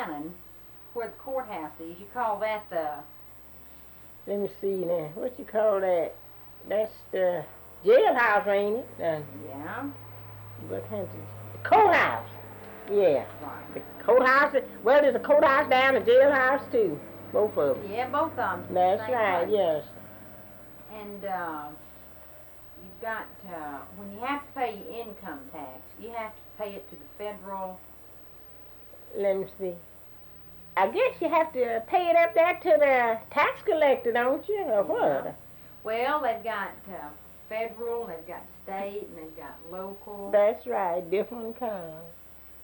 Cannon, where the courthouse is. You call that the... Let me see now. What you call that? That's the jailhouse, ain't it? Yeah. What has it? The courthouse. Yeah. Right. The courthouse. Well, there's a courthouse down, the jailhouse too. Both of them. Yeah, both of them. That's right. Place. Yes. And you've got when you have to pay your income tax, you have to pay it to the federal. Let me see. I guess you have to pay it up there to the tax collector, don't you, or what? Well, they've got federal, they've got state, and they've got local. That's right, different kinds.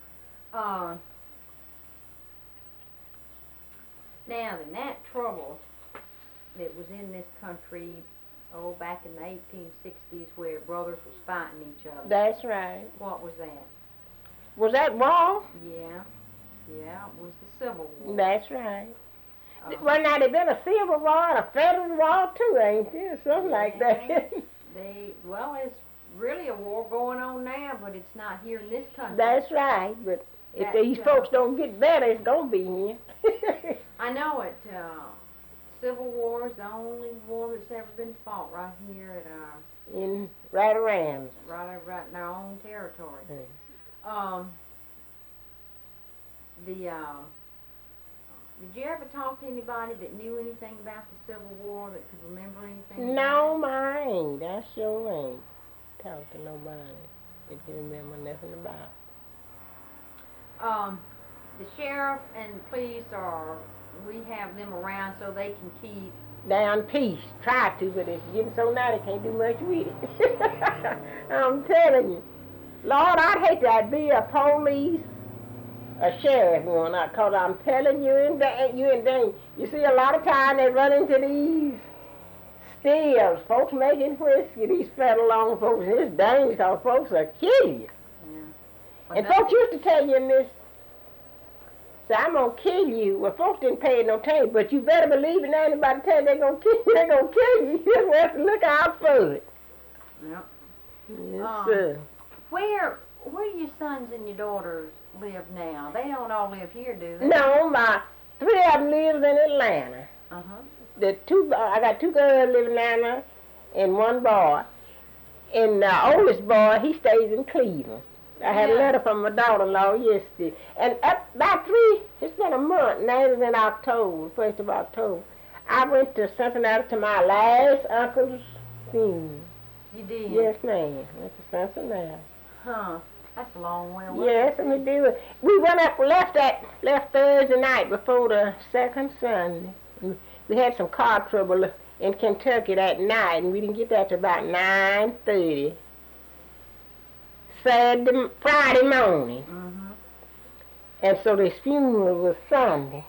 Now, the Nat trouble that was in this country, back in the 1860s, where brothers was fighting each other. That's right. What was that? Was that war? Yeah, it was the Civil War. That's right. Well, now there's been a civil war and a federal war too, ain't there? Something like that. It's really a war going on now, but it's not here in this country. That's right, but if these folks don't get better, it's gonna be here. I know it. Civil War is the only war that's ever been fought right here at right around. Right in our own territory. Did you ever talk to anybody that knew anything about the Civil War, that could remember anything? No, I ain't. I sure ain't talked to nobody that can remember nothing about. The sheriff and police we have them around so they can keep down peace. Try to, but it's getting so now they can't do much with it. I'm telling you. Lord, I'd hate to be a police, a sheriff one, because I'm telling you, in danger. You see, a lot of time they run into these stills, folks making whiskey, these federal loan folks. It's dangerous because folks will kill you. Yeah. And folks used to tell you in this, say, I'm going to kill you. Well, folks didn't pay no attention, but you better believe it now. Anybody tell you they're going to kill you, they're going to kill you. You just have to look out for it. Yep. Yes, sir. Where your sons and your daughters live now? They don't all live here, do they? No, my three of them lives in Atlanta. I got two girls live in Atlanta and one boy. And the oldest boy, he stays in Cleveland. I had a letter from my daughter-in-law yesterday. And it's been a month, now it's in October, 1st of October. I went to Cincinnati to my last uncle's funeral. You did? Yes, ma'am. Went to Cincinnati. Huh. That's a long way away. Yes, and we did. We left Thursday night before the second Sunday. We had some car trouble in Kentucky that night, and we didn't get there till about 9:30. Friday morning. And so this funeral was Sunday.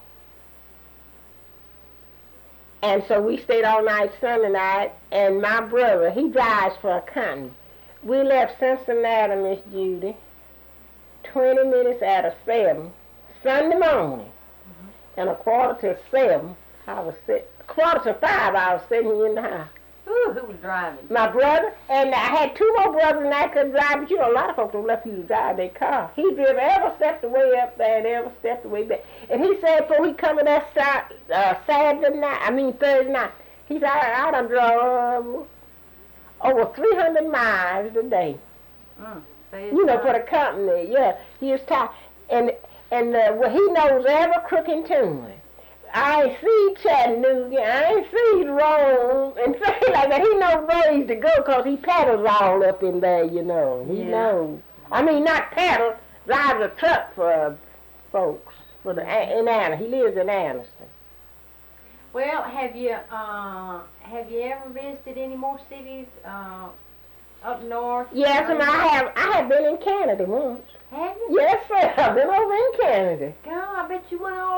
And so we stayed all night Sunday night, and my brother, he drives for a company. We left Cincinnati, Miss Judy, 20 minutes after 7, Sunday morning. And 6:45, I was sitting here in the house. Ooh, who was driving? My brother, and I had two more brothers and I couldn't drive, but you know, a lot of folks don't let you drive their car. He drove every step the way up there and every step the way back. And he said before he come to that Thursday night, he said, I done drove over 300 miles a day. You know, for the company, yeah. He was tired. And he knows every crook and turn. I ain't see Chattanooga, I ain't see Rome, and things like that. He knows ways to go because he paddles all up in there, you know. He knows. I mean, not paddle, drives a truck for folks in Anniston. He lives in Anniston. Well, have you ever visited any more cities up north? Yes, and I have been in Canada once. Have you? Yes, sir. I've been over in Canada. God, I bet you went all